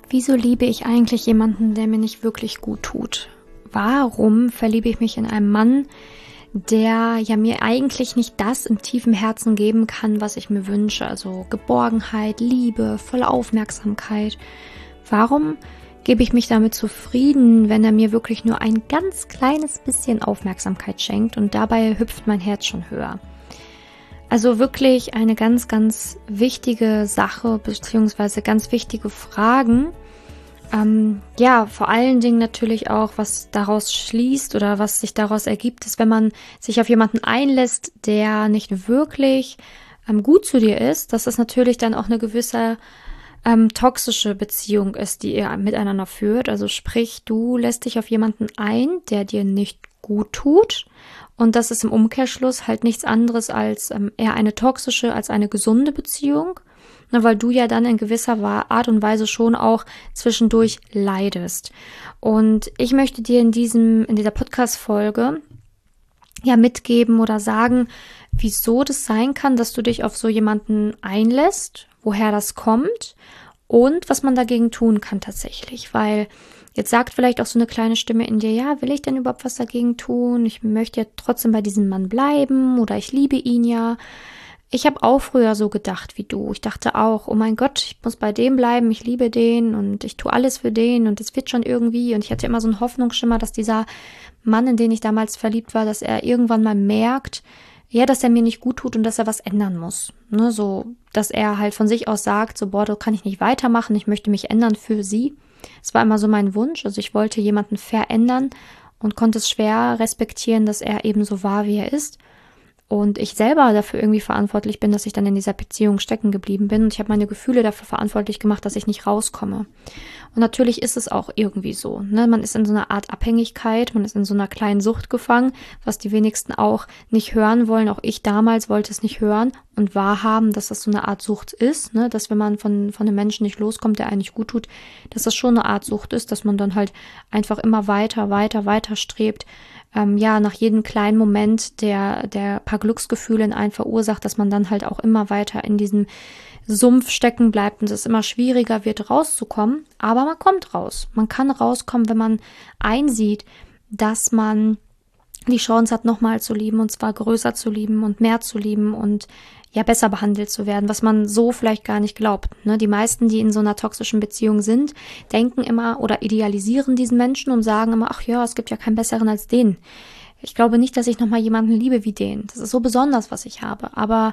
Wieso liebe ich eigentlich jemanden, der mir nicht wirklich gut tut? Warum verliebe ich mich in einen Mann, der ja mir eigentlich nicht das im tiefen Herzen geben kann, was ich mir wünsche? Also Geborgenheit, Liebe, volle Aufmerksamkeit. Warum gebe ich mich damit zufrieden, wenn er mir wirklich nur ein ganz kleines bisschen Aufmerksamkeit schenkt und dabei hüpft mein Herz schon höher? Also wirklich eine ganz, ganz wichtige Sache, beziehungsweise ganz wichtige Fragen. Vor allen Dingen natürlich auch, was daraus schließt oder was sich daraus ergibt, ist, wenn man sich auf jemanden einlässt, der nicht wirklich gut zu dir ist, dass das natürlich dann auch eine gewisse toxische Beziehung ist, die ihr miteinander führt. Also sprich, du lässt dich auf jemanden ein, der dir nicht gut tut. Und das ist im Umkehrschluss halt nichts anderes als eher eine toxische als eine gesunde Beziehung. Weil du ja dann in gewisser Art und Weise schon auch zwischendurch leidest. Und ich möchte dir in dieser Podcast-Folge ja mitgeben oder sagen, wieso das sein kann, dass du dich auf so jemanden einlässt, woher das kommt und was man dagegen tun kann tatsächlich. Weil jetzt sagt vielleicht auch so eine kleine Stimme in dir, ja, will ich denn überhaupt was dagegen tun? Ich möchte ja trotzdem bei diesem Mann bleiben oder ich liebe ihn ja. Ich habe auch früher so gedacht wie du. Ich dachte auch, oh mein Gott, ich muss bei dem bleiben, ich liebe den und ich tue alles für den und es wird schon irgendwie. Und ich hatte immer so einen Hoffnungsschimmer, dass dieser Mann, in den ich damals verliebt war, dass er irgendwann mal merkt, ja, dass er mir nicht gut tut und dass er was ändern muss. Ne, so, dass er halt von sich aus sagt, so, boah, da kann ich nicht weitermachen, ich möchte mich ändern für sie. Es war immer so mein Wunsch, also ich wollte jemanden verändern und konnte es schwer respektieren, dass er eben so war, wie er ist. Und ich selber dafür irgendwie verantwortlich bin, dass ich dann in dieser Beziehung stecken geblieben bin. Und ich habe meine Gefühle dafür verantwortlich gemacht, dass ich nicht rauskomme. Und natürlich ist es auch irgendwie so. Ne? Man ist in so einer Art Abhängigkeit, man ist in so einer kleinen Sucht gefangen, was die wenigsten auch nicht hören wollen. Auch ich damals wollte es nicht hören und wahrhaben, dass das so eine Art Sucht ist. Ne? Dass wenn man von einem Menschen nicht loskommt, der eigentlich gut tut, dass das schon eine Art Sucht ist, dass man dann halt einfach immer weiter strebt. Nach jedem kleinen Moment, der paar Glücksgefühle in einen verursacht, dass man dann halt auch immer weiter in diesem Sumpf stecken bleibt und es immer schwieriger wird, rauszukommen. Aber man kommt raus. Man kann rauskommen, wenn man einsieht, dass man die Chance hat, nochmal zu lieben und zwar größer zu lieben und mehr zu lieben und ja besser behandelt zu werden, was man so vielleicht gar nicht glaubt. Ne? Die meisten, die in so einer toxischen Beziehung sind, denken immer oder idealisieren diesen Menschen und sagen immer, ach ja, es gibt ja keinen besseren als den. Ich glaube nicht, dass ich nochmal jemanden liebe wie den. Das ist so besonders, was ich habe. Aber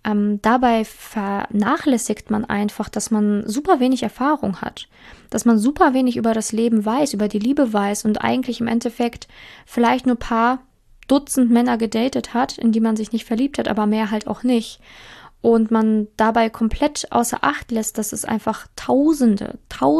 dabei vernachlässigt man einfach, dass man super wenig Erfahrung hat. Dass man super wenig über das Leben weiß, über die Liebe weiß und eigentlich im Endeffekt vielleicht nur ein paar Dutzend Männer gedatet hat, in die man sich nicht verliebt hat, aber mehr halt auch nicht. Und man dabei komplett außer Acht lässt, dass es einfach Tausende,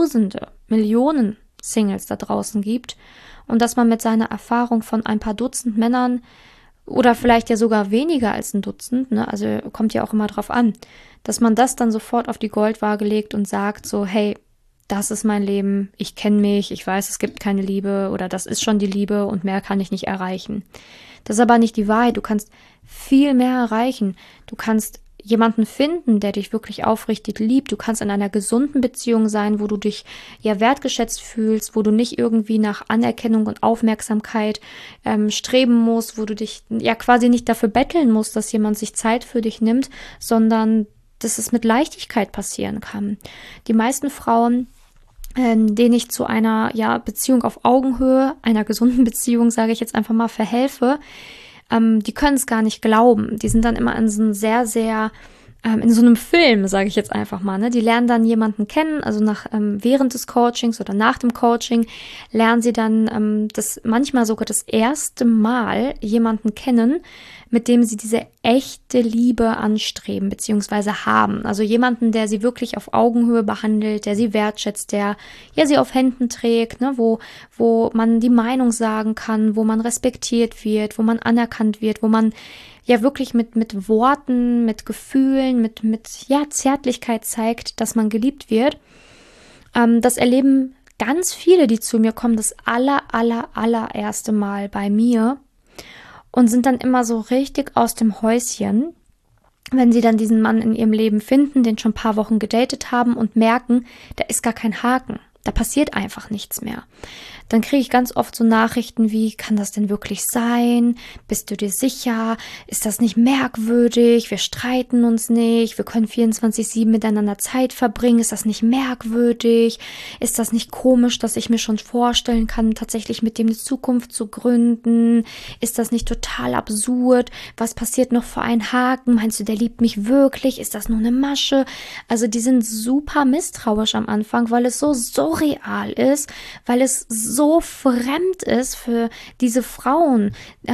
Millionen Singles da draußen gibt und dass man mit seiner Erfahrung von ein paar Dutzend Männern oder vielleicht ja sogar weniger als ein Dutzend, ne, also kommt ja auch immer drauf an, dass man das dann sofort auf die Goldwaage legt und sagt so, hey, das ist mein Leben, ich kenne mich, ich weiß, es gibt keine Liebe oder das ist schon die Liebe und mehr kann ich nicht erreichen. Das ist aber nicht die Wahrheit, du kannst viel mehr erreichen. Du kannst jemanden finden, der dich wirklich aufrichtig liebt. Du kannst in einer gesunden Beziehung sein, wo du dich ja wertgeschätzt fühlst, wo du nicht irgendwie nach Anerkennung und Aufmerksamkeit streben musst, wo du dich ja quasi nicht dafür betteln musst, dass jemand sich Zeit für dich nimmt, sondern dass es mit Leichtigkeit passieren kann. Die meisten Frauen, denen ich zu einer Beziehung auf Augenhöhe, einer gesunden Beziehung, sage ich jetzt einfach mal, verhelfe, die können es gar nicht glauben. Die sind dann immer in so einem in so einem Film, sage ich jetzt einfach mal. Ne? Die lernen dann jemanden kennen, also während des Coachings oder nach dem Coaching lernen sie dann manchmal sogar das erste Mal jemanden kennen, mit dem sie diese echte Liebe anstreben bzw. haben. Also jemanden, der sie wirklich auf Augenhöhe behandelt, der sie wertschätzt, der sie auf Händen trägt, ne? wo man die Meinung sagen kann, wo man respektiert wird, wo man anerkannt wird, wo man ja wirklich mit Worten, mit Gefühlen, mit Zärtlichkeit zeigt, dass man geliebt wird. Das erleben ganz viele, die zu mir kommen, das allererste Mal bei mir und sind dann immer so richtig aus dem Häuschen wenn sie dann diesen Mann in ihrem Leben finden, den schon ein paar Wochen gedatet haben und merken, da ist gar kein Haken, da passiert einfach nichts mehr. Dann kriege ich ganz oft so Nachrichten wie, kann das denn wirklich sein? Bist du dir sicher? Ist das nicht merkwürdig? Wir streiten uns nicht. Wir können 24/7 miteinander Zeit verbringen. Ist das nicht merkwürdig? Ist das nicht komisch, dass ich mir schon vorstellen kann, tatsächlich mit dem eine Zukunft zu gründen? Ist das nicht total absurd? Was passiert noch für einen Haken? Meinst du, der liebt mich wirklich? Ist das nur eine Masche? Also die sind super misstrauisch am Anfang, weil es so surreal ist, weil es so fremd ist für diese Frauen,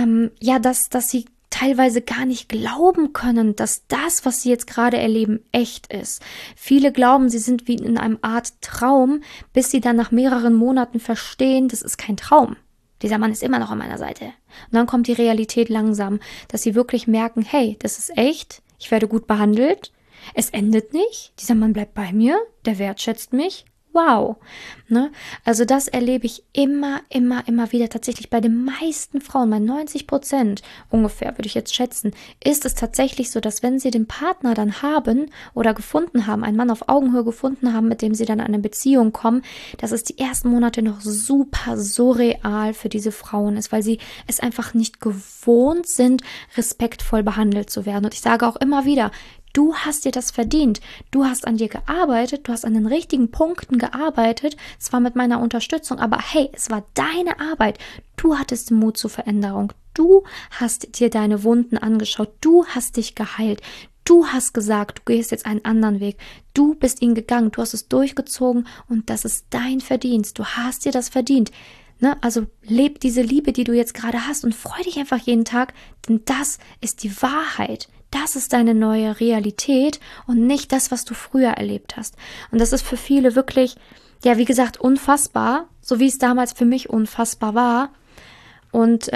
dass sie teilweise gar nicht glauben können, dass das, was sie jetzt gerade erleben, echt ist. Viele glauben, sie sind wie in einem Art Traum, bis sie dann nach mehreren Monaten verstehen, das ist kein Traum. Dieser Mann ist immer noch an meiner Seite. Und dann kommt die Realität langsam, dass sie wirklich merken, hey, das ist echt, ich werde gut behandelt, es endet nicht, dieser Mann bleibt bei mir, der wertschätzt mich. Wow. Ne? Also das erlebe ich immer wieder tatsächlich bei den meisten Frauen, bei 90% ungefähr, würde ich jetzt schätzen, ist es tatsächlich so, dass wenn sie den Partner dann haben oder gefunden haben, einen Mann auf Augenhöhe gefunden haben, mit dem sie dann in eine Beziehung kommen, dass es die ersten Monate noch super surreal für diese Frauen ist, weil sie es einfach nicht gewohnt sind, respektvoll behandelt zu werden. Und ich sage auch immer wieder, du hast dir das verdient. Du hast an dir gearbeitet, du hast an den richtigen Punkten gearbeitet, zwar mit meiner Unterstützung, aber hey, es war deine Arbeit. Du hattest den Mut zur Veränderung. Du hast dir deine Wunden angeschaut. Du hast dich geheilt. Du hast gesagt, du gehst jetzt einen anderen Weg. Du bist ihn gegangen. Du hast es durchgezogen und das ist dein Verdienst. Du hast dir das verdient. Ne? Also leb diese Liebe, die du jetzt gerade hast und freu dich einfach jeden Tag, denn das ist die Wahrheit. Das ist deine neue Realität und nicht das, was du früher erlebt hast. Und das ist für viele wirklich, ja, wie gesagt, unfassbar, so wie es damals für mich unfassbar war. Und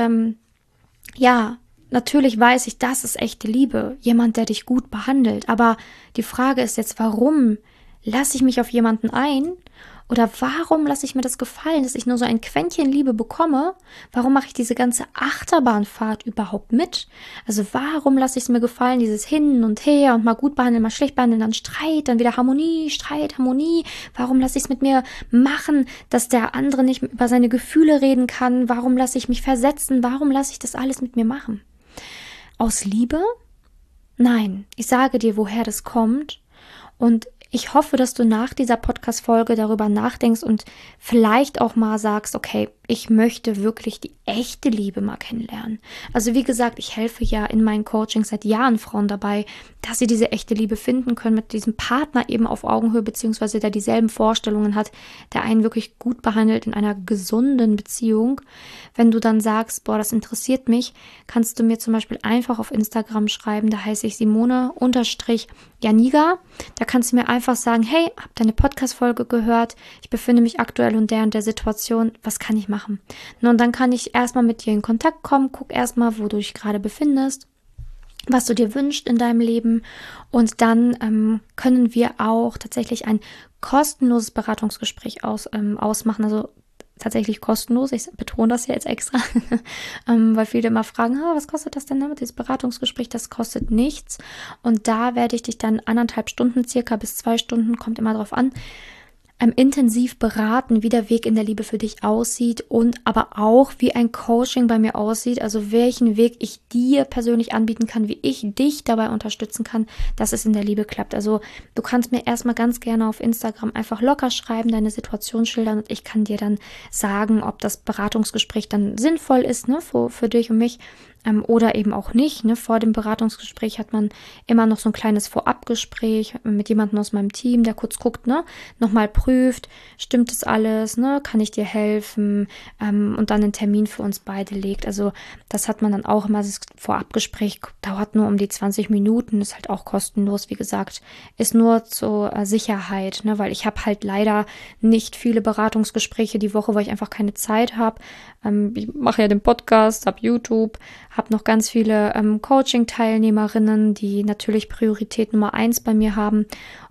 natürlich weiß ich, das ist echte Liebe, jemand, der dich gut behandelt. Aber die Frage ist jetzt, warum lasse ich mich auf jemanden ein? Oder warum lasse ich mir das gefallen, dass ich nur so ein Quäntchen Liebe bekomme? Warum mache ich diese ganze Achterbahnfahrt überhaupt mit? Also warum lasse ich es mir gefallen, dieses Hin und Her und mal gut behandeln, mal schlecht behandeln, dann Streit, dann wieder Harmonie, Streit, Harmonie. Warum lasse ich es mit mir machen, dass der andere nicht über seine Gefühle reden kann? Warum lasse ich mich versetzen? Warum lasse ich das alles mit mir machen? Aus Liebe? Nein, ich sage dir, woher das kommt. Und ich hoffe, dass du nach dieser Podcast-Folge darüber nachdenkst und vielleicht auch mal sagst, okay, ich möchte wirklich die echte Liebe mal kennenlernen. Also wie gesagt, ich helfe ja in meinen Coachings seit Jahren Frauen dabei, dass sie diese echte Liebe finden können mit diesem Partner eben auf Augenhöhe, beziehungsweise der dieselben Vorstellungen hat, der einen wirklich gut behandelt in einer gesunden Beziehung. Wenn du dann sagst, boah, das interessiert mich, kannst du mir zum Beispiel einfach auf Instagram schreiben, da heiße ich Simone_Janiga. Da kannst du mir einfach sagen, hey, hab deine Podcast-Folge gehört, ich befinde mich aktuell in der Situation, was kann ich machen? Und dann kann ich erstmal mit dir in Kontakt kommen, guck erstmal, wo du dich gerade befindest, was du dir wünschst in deinem Leben und dann können wir auch tatsächlich ein kostenloses Beratungsgespräch ausmachen, also tatsächlich kostenlos, ich betone das ja jetzt extra, weil viele immer fragen, was kostet das denn damit, dieses Beratungsgespräch, das kostet nichts und da werde ich dich dann 1,5 Stunden circa bis 2 Stunden, kommt immer drauf an, intensiv beraten, wie der Weg in der Liebe für dich aussieht und aber auch, wie ein Coaching bei mir aussieht, also welchen Weg ich dir persönlich anbieten kann, wie ich dich dabei unterstützen kann, dass es in der Liebe klappt. Also du kannst mir erstmal ganz gerne auf Instagram einfach locker schreiben, deine Situation schildern und ich kann dir dann sagen, ob das Beratungsgespräch dann sinnvoll ist, ne, für dich und mich. Oder eben auch nicht. Ne? Vor dem Beratungsgespräch hat man immer noch so ein kleines Vorabgespräch mit jemandem aus meinem Team, der kurz guckt, ne, nochmal prüft, stimmt das alles, ne, kann ich dir helfen und dann einen Termin für uns beide legt. Also das hat man dann auch immer, das Vorabgespräch dauert nur um die 20 Minuten, ist halt auch kostenlos, wie gesagt, ist nur zur Sicherheit, ne, weil ich habe halt leider nicht viele Beratungsgespräche die Woche, weil ich einfach keine Zeit habe. Ich mache ja den Podcast, habe YouTube, habe noch ganz viele Coaching-Teilnehmerinnen, die natürlich Priorität Nummer 1 bei mir haben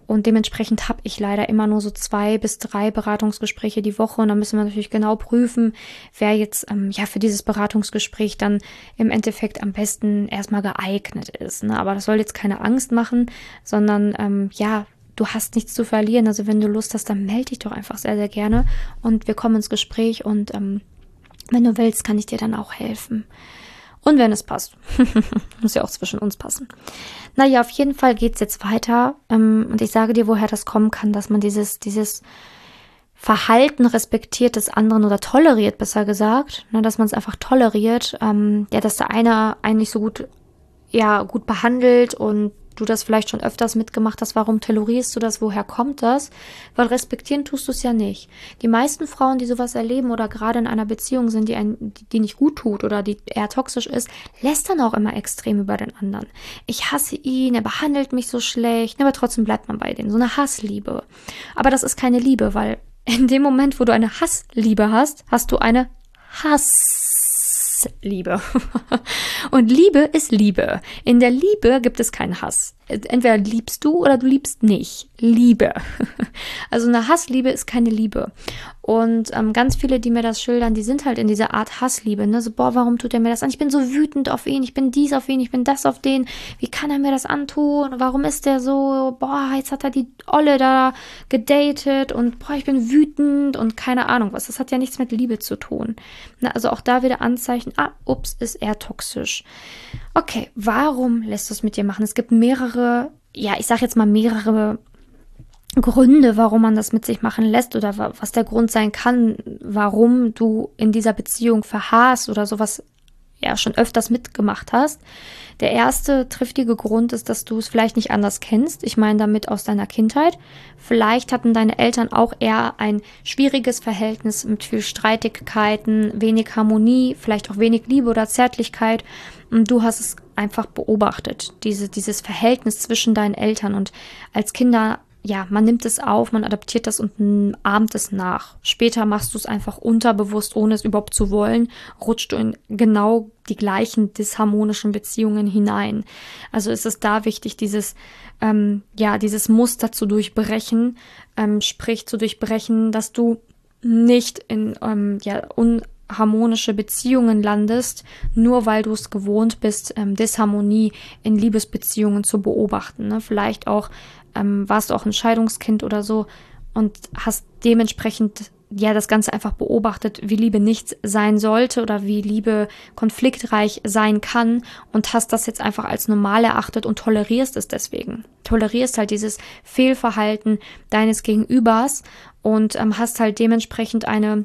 Und dementsprechend habe ich leider immer nur so 2 bis 3 Beratungsgespräche die Woche. Und da müssen wir natürlich genau prüfen, wer jetzt für dieses Beratungsgespräch dann im Endeffekt am besten erstmal geeignet ist. Ne? Aber das soll jetzt keine Angst machen, sondern du hast nichts zu verlieren. Also wenn du Lust hast, dann melde dich doch einfach sehr, sehr gerne. Und wir kommen ins Gespräch und wenn du willst, kann ich dir dann auch helfen. Und wenn es passt. Muss ja auch zwischen uns passen. Naja, auf jeden Fall geht's jetzt weiter. Und ich sage dir, woher das kommen kann, dass man dieses Verhalten respektiert des anderen oder toleriert, besser gesagt. Ne, dass man es einfach toleriert. Dass der eine einen nicht so gut behandelt und du das vielleicht schon öfters mitgemacht hast, warum tolerierst du das, woher kommt das? Weil respektieren tust du es ja nicht. Die meisten Frauen, die sowas erleben oder gerade in einer Beziehung sind, die nicht gut tut oder die eher toxisch ist, lästern auch immer extrem über den anderen. Ich hasse ihn, er behandelt mich so schlecht, aber trotzdem bleibt man bei denen. So eine Hassliebe. Aber das ist keine Liebe, weil in dem Moment, wo du eine Hassliebe hast, hast du eine Hassliebe. Und Liebe ist Liebe. In der Liebe gibt es keinen Hass. Entweder liebst du oder du liebst nicht. Liebe. Also eine Hassliebe ist keine Liebe. Und ganz viele, die mir das schildern, die sind halt in dieser Art Hassliebe. Ne? So, boah, warum tut er mir das an? Ich bin so wütend auf ihn, ich bin dies auf ihn, ich bin das auf den. Wie kann er mir das antun? Warum ist der so? Boah, jetzt hat er die Olle da gedatet und boah, ich bin wütend und keine Ahnung was. Das hat ja nichts mit Liebe zu tun. Na, also auch da wieder Anzeichen, ist er toxisch. Okay, warum lässt du es mit dir machen? Es gibt mehrere Gründe, warum man das mit sich machen lässt oder was der Grund sein kann, warum du in dieser Beziehung verharrst oder sowas schon öfters mitgemacht hast. Der erste triftige Grund ist, dass du es vielleicht nicht anders kennst. Ich meine damit aus deiner Kindheit. Vielleicht hatten deine Eltern auch eher ein schwieriges Verhältnis mit viel Streitigkeiten, wenig Harmonie, vielleicht auch wenig Liebe oder Zärtlichkeit. Und du hast es einfach beobachtet, dieses Verhältnis zwischen deinen Eltern. Und als Kinder, man nimmt es auf, man adaptiert das und ahmt es nach. Später machst du es einfach unterbewusst, ohne es überhaupt zu wollen, rutscht du in genau die gleichen disharmonischen Beziehungen hinein. Also ist es da wichtig, dieses Muster zu durchbrechen, dass du nicht in unharmonische Beziehungen landest, nur weil du es gewohnt bist, Disharmonie in Liebesbeziehungen zu beobachten. Ne? Vielleicht auch warst du auch ein Scheidungskind oder so und hast dementsprechend das Ganze einfach beobachtet, wie Liebe nicht sein sollte oder wie Liebe konfliktreich sein kann und hast das jetzt einfach als normal erachtet und tolerierst es deswegen. Tolerierst halt dieses Fehlverhalten deines Gegenübers und hast halt dementsprechend eine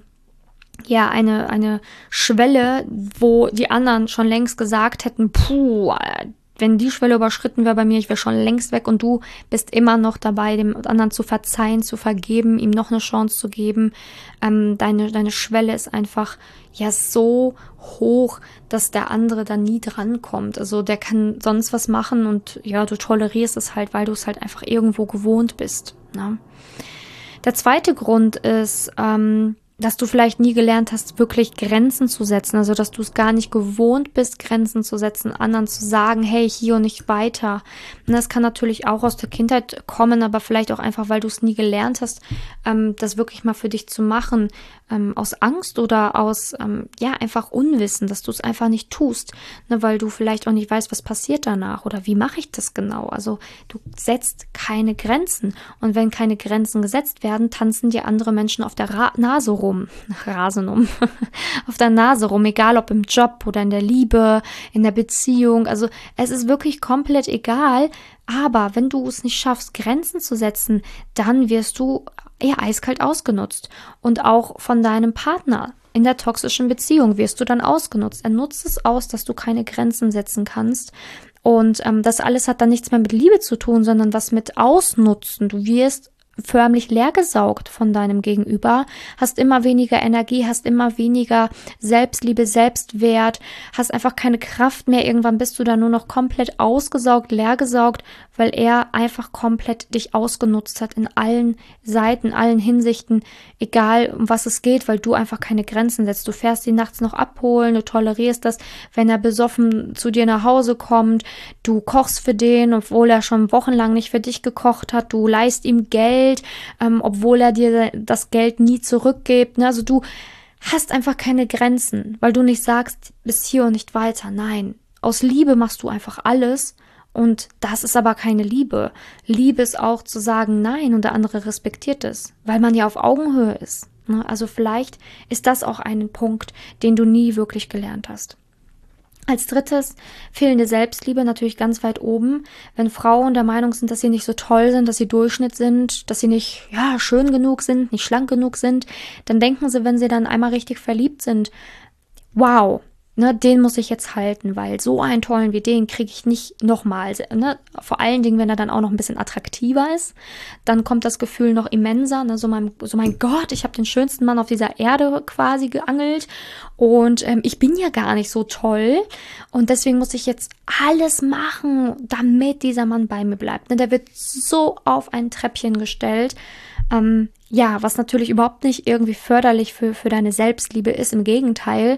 Schwelle, wo die anderen schon längst gesagt hätten, wenn die Schwelle überschritten wäre bei mir, ich wäre schon längst weg und du bist immer noch dabei, dem anderen zu verzeihen, zu vergeben, ihm noch eine Chance zu geben. Deine Schwelle ist einfach so hoch, dass der andere da nie drankommt. Also der kann sonst was machen und du tolerierst es halt, weil du es halt einfach irgendwo gewohnt bist. Ne? Der zweite Grund ist, dass du vielleicht nie gelernt hast, wirklich Grenzen zu setzen. Also, dass du es gar nicht gewohnt bist, Grenzen zu setzen, anderen zu sagen, hey, hier und nicht weiter. Und das kann natürlich auch aus der Kindheit kommen, aber vielleicht auch einfach, weil du es nie gelernt hast, das wirklich mal für dich zu machen, aus Angst oder aus, einfach Unwissen, dass du es einfach nicht tust, ne, weil du vielleicht auch nicht weißt, was passiert danach oder wie mache ich das genau. Also, du setzt keine Grenzen. Und wenn keine Grenzen gesetzt werden, tanzen dir andere Menschen auf der Nase rum. Auf der Nase rum, egal ob im Job oder in der Liebe, in der Beziehung. Also es ist wirklich komplett egal, aber wenn du es nicht schaffst, Grenzen zu setzen, dann wirst du eiskalt ausgenutzt. Und auch von deinem Partner in der toxischen Beziehung wirst du dann ausgenutzt. Er nutzt es aus, dass du keine Grenzen setzen kannst. Und das alles hat dann nichts mehr mit Liebe zu tun, sondern was mit Ausnutzen. Du wirst förmlich leergesaugt von deinem Gegenüber, hast immer weniger Energie, hast immer weniger Selbstliebe, Selbstwert, hast einfach keine Kraft mehr. Irgendwann bist du da nur noch komplett ausgesaugt, leergesaugt, weil er einfach komplett dich ausgenutzt hat in allen Seiten, allen Hinsichten, egal um was es geht, weil du einfach keine Grenzen setzt. Du fährst ihn nachts noch abholen, du tolerierst das, wenn er besoffen zu dir nach Hause kommt, du kochst für den, obwohl er schon wochenlang nicht für dich gekocht hat, du leihst ihm Geld, obwohl er dir das Geld nie zurückgibt. Ne? Also du hast einfach keine Grenzen, weil du nicht sagst, bis hier und nicht weiter. Nein, aus Liebe machst du einfach alles und das ist aber keine Liebe. Liebe ist auch zu sagen Nein und der andere respektiert es, weil man ja auf Augenhöhe ist. Ne? Also vielleicht ist das auch ein Punkt, den du nie wirklich gelernt hast. Als drittes, fehlende Selbstliebe, natürlich ganz weit oben. Wenn Frauen der Meinung sind, dass sie nicht so toll sind, dass sie Durchschnitt sind, dass sie nicht schön genug sind, nicht schlank genug sind, dann denken sie, wenn sie dann einmal richtig verliebt sind, wow, ne, den muss ich jetzt halten, weil so einen tollen wie den kriege ich nicht nochmal. Ne? Vor allen Dingen, wenn er dann auch noch ein bisschen attraktiver ist, dann kommt das Gefühl noch immenser. Ne? So mein Gott, ich habe den schönsten Mann auf dieser Erde quasi geangelt und ich bin ja gar nicht so toll und deswegen muss ich jetzt alles machen, damit dieser Mann bei mir bleibt. Ne? Der wird so auf ein Treppchen gestellt. Was natürlich überhaupt nicht irgendwie förderlich für deine Selbstliebe ist. Im Gegenteil,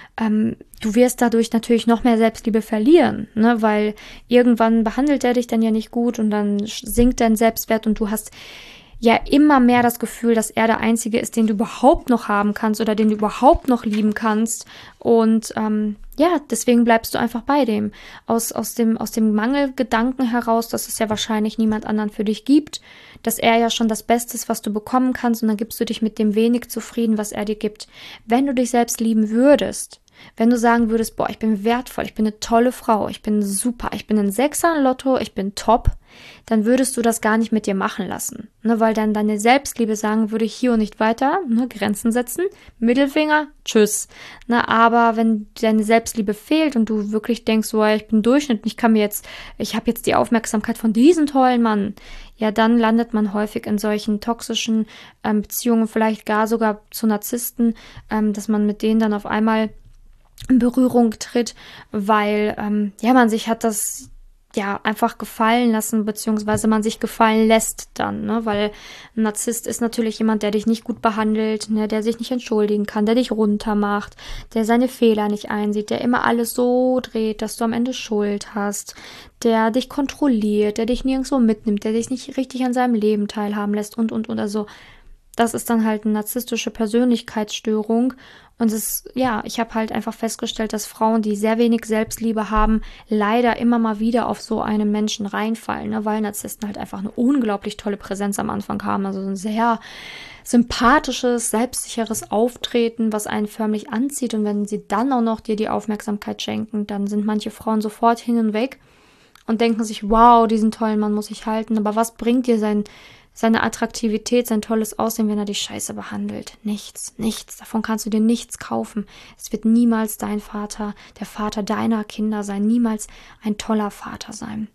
du wirst dadurch natürlich noch mehr Selbstliebe verlieren, ne? Weil irgendwann behandelt er dich dann ja nicht gut und dann sinkt dein Selbstwert und du hast ja immer mehr das Gefühl, dass er der Einzige ist, den du überhaupt noch haben kannst oder den du überhaupt noch lieben kannst. Und deswegen bleibst du einfach bei dem. Aus dem Mangelgedanken heraus, dass es ja wahrscheinlich niemand anderen für dich gibt, dass er ja schon das Beste ist, was du bekommen kannst und dann gibst du dich mit dem wenig zufrieden, was er dir gibt. Wenn du dich selbst lieben würdest, wenn du sagen würdest, boah, ich bin wertvoll, ich bin eine tolle Frau, ich bin super, ich bin ein Sechser im Lotto, ich bin top, dann würdest du das gar nicht mit dir machen lassen. Ne, weil dann deine Selbstliebe sagen würde, hier und nicht weiter, ne, Grenzen setzen, Mittelfinger, tschüss. Ne, aber wenn deine Selbstliebe fehlt und du wirklich denkst, so, ich bin Durchschnitt, ich habe jetzt die Aufmerksamkeit von diesem tollen Mann, ja, dann landet man häufig in solchen toxischen Beziehungen, vielleicht gar sogar zu Narzissten, dass man mit denen dann auf einmal in Berührung tritt, weil man sich hat das einfach gefallen lassen, beziehungsweise man sich gefallen lässt dann, ne? Weil ein Narzisst ist natürlich jemand, der dich nicht gut behandelt, ne? Der sich nicht entschuldigen kann, der dich runtermacht, der seine Fehler nicht einsieht, der immer alles so dreht, dass du am Ende Schuld hast, der dich kontrolliert, der dich nirgendwo mitnimmt, der dich nicht richtig an seinem Leben teilhaben lässt und. Also das ist dann halt eine narzisstische Persönlichkeitsstörung. Und ich habe halt einfach festgestellt, dass Frauen, die sehr wenig Selbstliebe haben, leider immer mal wieder auf so einen Menschen reinfallen, ne? Weil Narzissten halt einfach eine unglaublich tolle Präsenz am Anfang haben. Also ein sehr sympathisches, selbstsicheres Auftreten, was einen förmlich anzieht. Und wenn sie dann auch noch dir die Aufmerksamkeit schenken, dann sind manche Frauen sofort hin und weg und denken sich, wow, diesen tollen Mann muss ich halten. Aber was bringt dir seine Attraktivität, sein tolles Aussehen, wenn er dich scheiße behandelt? Nichts. Davon kannst du dir nichts kaufen. Es wird niemals dein Vater, der Vater deiner Kinder sein, niemals ein toller Vater sein.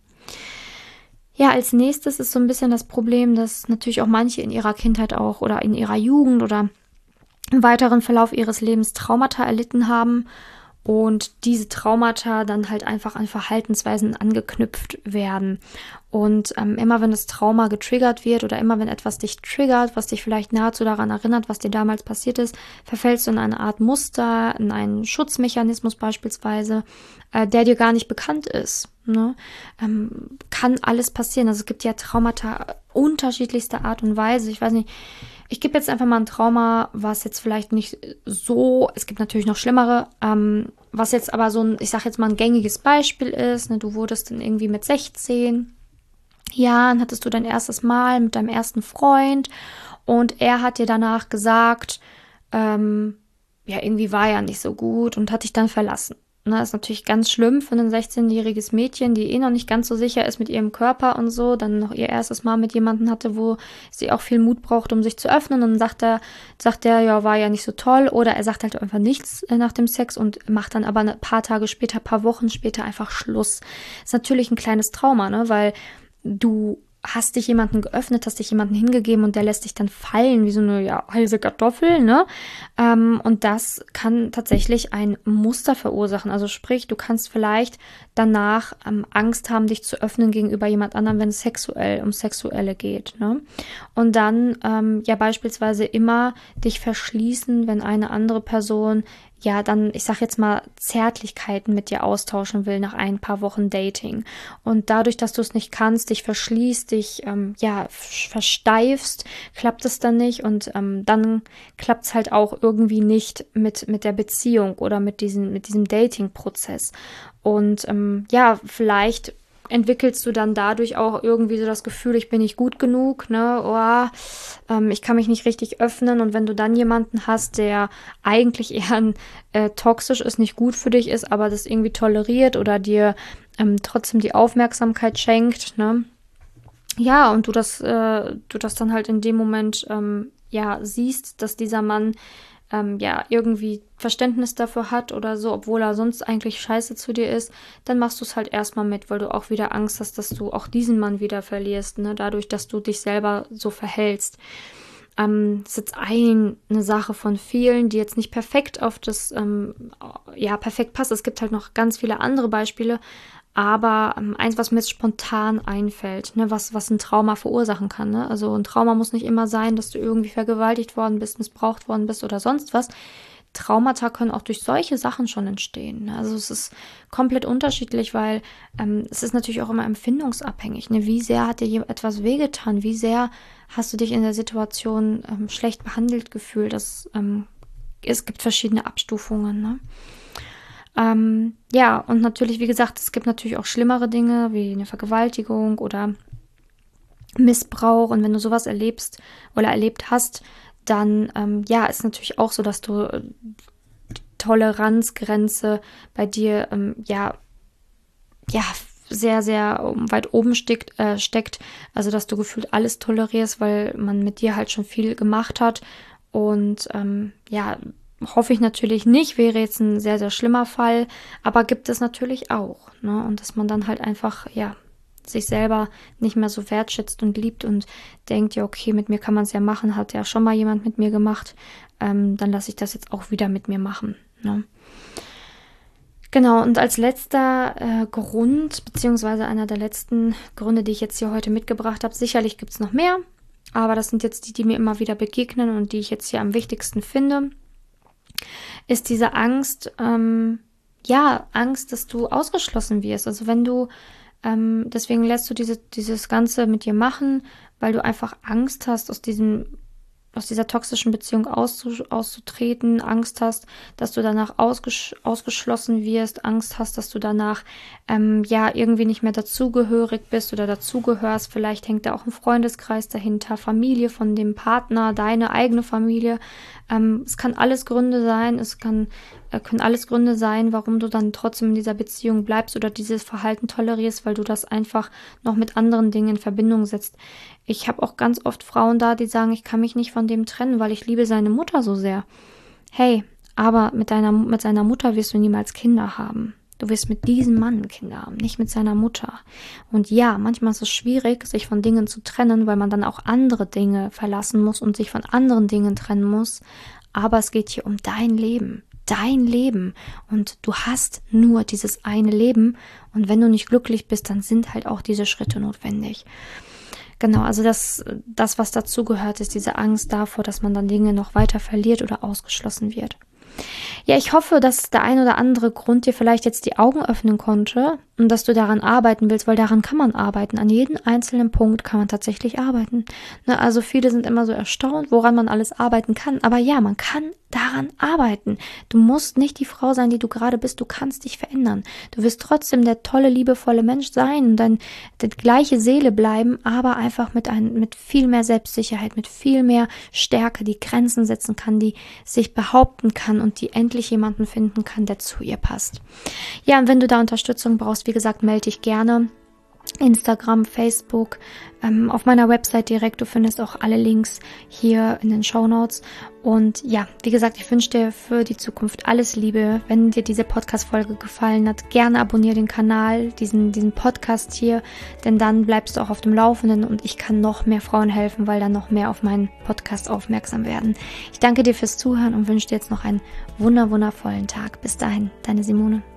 Ja, als nächstes ist so ein bisschen das Problem, dass natürlich auch manche in ihrer Kindheit auch oder in ihrer Jugend oder im weiteren Verlauf ihres Lebens Traumata erlitten haben und diese Traumata dann halt einfach an Verhaltensweisen angeknüpft werden. Und immer wenn das Trauma getriggert wird oder immer wenn etwas dich triggert, was dich vielleicht nahezu daran erinnert, was dir damals passiert ist, verfällst du in eine Art Muster, in einen Schutzmechanismus beispielsweise, der dir gar nicht bekannt ist. Ne? Kann alles passieren. Also es gibt ja Traumata unterschiedlichster Art und Weise. Ich weiß nicht, ich gebe jetzt einfach mal ein Trauma, was jetzt vielleicht nicht so, es gibt natürlich noch schlimmere, was jetzt aber so ein, ich sag jetzt mal ein gängiges Beispiel ist, ne? Du wurdest dann irgendwie mit 16 Jahren, hattest du dein erstes Mal mit deinem ersten Freund und er hat dir danach gesagt, irgendwie war er nicht so gut und hat dich dann verlassen. Das ist natürlich ganz schlimm für ein 16-jähriges Mädchen, die noch nicht ganz so sicher ist mit ihrem Körper und so, dann noch ihr erstes Mal mit jemandem hatte, wo sie auch viel Mut braucht, um sich zu öffnen und dann sagt er, ja, war ja nicht so toll oder er sagt halt einfach nichts nach dem Sex und macht dann aber ein paar Tage später, paar Wochen später einfach Schluss. Ist natürlich ein kleines Trauma, ne, weil du hast dich jemanden geöffnet, hast dich jemanden hingegeben und der lässt dich dann fallen wie so eine heiße Kartoffel, ne? Und das kann tatsächlich ein Muster verursachen. Also sprich, du kannst vielleicht danach Angst haben, dich zu öffnen gegenüber jemand anderem, wenn es ums Sexuelle geht, ne? Und dann beispielsweise immer dich verschließen, wenn eine andere Person dann, ich sag jetzt mal, Zärtlichkeiten mit dir austauschen will nach ein paar Wochen Dating. Und dadurch, dass du es nicht kannst, dich verschließt, dich versteifst, klappt es dann nicht und dann klappt es halt auch irgendwie nicht mit der Beziehung oder mit diesem Dating-Prozess. Und vielleicht entwickelst du dann dadurch auch irgendwie so das Gefühl, ich bin nicht gut genug, ne? Ich kann mich nicht richtig öffnen. Und wenn du dann jemanden hast, der eigentlich eher toxisch ist, nicht gut für dich ist, aber das irgendwie toleriert oder dir trotzdem die Aufmerksamkeit schenkt, ne? Ja, und du das dann halt in dem Moment siehst, dass dieser Mann irgendwie Verständnis dafür hat oder so, obwohl er sonst eigentlich scheiße zu dir ist, dann machst du es halt erstmal mit, weil du auch wieder Angst hast, dass du auch diesen Mann wieder verlierst, ne? Dadurch, dass du dich selber so verhältst. Das ist jetzt eine Sache von vielen, die jetzt nicht perfekt auf das perfekt passt. Es gibt halt noch ganz viele andere Beispiele, aber eins, was mir jetzt spontan einfällt, ne, was ein Trauma verursachen kann. Ne? Also ein Trauma muss nicht immer sein, dass du irgendwie vergewaltigt worden bist, missbraucht worden bist oder sonst was. Traumata können auch durch solche Sachen schon entstehen. Ne? Also es ist komplett unterschiedlich, weil es ist natürlich auch immer empfindungsabhängig. Ne? Wie sehr hat dir etwas wehgetan? Wie sehr hast du dich in der Situation schlecht behandelt gefühlt? Es gibt verschiedene Abstufungen. Ne? Und natürlich, wie gesagt, es gibt natürlich auch schlimmere Dinge, wie eine Vergewaltigung oder Missbrauch. Und wenn du sowas erlebst oder erlebt hast, dann ist natürlich auch so, dass du die Toleranzgrenze bei dir sehr, sehr weit oben steckt. Also, dass du gefühlt alles tolerierst, weil man mit dir halt schon viel gemacht hat. Und hoffe ich natürlich nicht, wäre jetzt ein sehr, sehr schlimmer Fall, aber gibt es natürlich auch, ne? Und dass man dann halt einfach, sich selber nicht mehr so wertschätzt und liebt und denkt, ja, okay, mit mir kann man es ja machen, hat ja schon mal jemand mit mir gemacht, dann lasse ich das jetzt auch wieder mit mir machen, ne? Genau, und als letzter Grund, beziehungsweise einer der letzten Gründe, die ich jetzt hier heute mitgebracht habe, sicherlich gibt es noch mehr, aber das sind jetzt die mir immer wieder begegnen und die ich jetzt hier am wichtigsten finde, ist diese Angst, Angst, dass du ausgeschlossen wirst. Also wenn du, deswegen lässt du dieses Ganze mit dir machen, weil du einfach Angst hast, aus dieser toxischen Beziehung auszutreten, Angst hast, dass du danach ausgeschlossen wirst, Angst hast, dass du danach irgendwie nicht mehr dazugehörig bist oder dazugehörst. Vielleicht hängt da auch ein Freundeskreis dahinter, Familie von dem Partner, deine eigene Familie. Es kann alles Gründe sein, können alles Gründe sein, warum du dann trotzdem in dieser Beziehung bleibst oder dieses Verhalten tolerierst, weil du das einfach noch mit anderen Dingen in Verbindung setzt. Ich habe auch ganz oft Frauen da, die sagen, ich kann mich nicht von dem trennen, weil ich liebe seine Mutter so sehr. Hey, aber mit seiner Mutter wirst du niemals Kinder haben. Du wirst mit diesem Mann Kinder haben, nicht mit seiner Mutter. Und ja, manchmal ist es schwierig, sich von Dingen zu trennen, weil man dann auch andere Dinge verlassen muss und sich von anderen Dingen trennen muss. Aber es geht hier um dein Leben. Dein Leben. Und du hast nur dieses eine Leben. Und wenn du nicht glücklich bist, dann sind halt auch diese Schritte notwendig. Genau, also das, was dazu gehört, ist diese Angst davor, dass man dann Dinge noch weiter verliert oder ausgeschlossen wird. Ja, ich hoffe, dass der ein oder andere Grund dir vielleicht jetzt die Augen öffnen konnte und dass du daran arbeiten willst, weil daran kann man arbeiten. An jedem einzelnen Punkt kann man tatsächlich arbeiten. Ne, also viele sind immer so erstaunt, woran man alles arbeiten kann. Aber ja, man kann daran arbeiten. Du musst nicht die Frau sein, die du gerade bist. Du kannst dich verändern. Du wirst trotzdem der tolle, liebevolle Mensch sein und dann die gleiche Seele bleiben, aber einfach mit viel mehr Selbstsicherheit, mit viel mehr Stärke, die Grenzen setzen kann, die sich behaupten kann und die endlich jemanden finden kann, der zu ihr passt. Ja, und wenn du da Unterstützung brauchst, wie gesagt, melde dich gerne. Instagram, Facebook, auf meiner Website direkt. Du findest auch alle Links hier in den Shownotes. Und ja, wie gesagt, ich wünsche dir für die Zukunft alles Liebe. Wenn dir diese Podcast-Folge gefallen hat, gerne abonniere den Kanal, diesen Podcast hier, denn dann bleibst du auch auf dem Laufenden und ich kann noch mehr Frauen helfen, weil dann noch mehr auf meinen Podcast aufmerksam werden. Ich danke dir fürs Zuhören und wünsche dir jetzt noch einen wundervollen Tag. Bis dahin, deine Simone.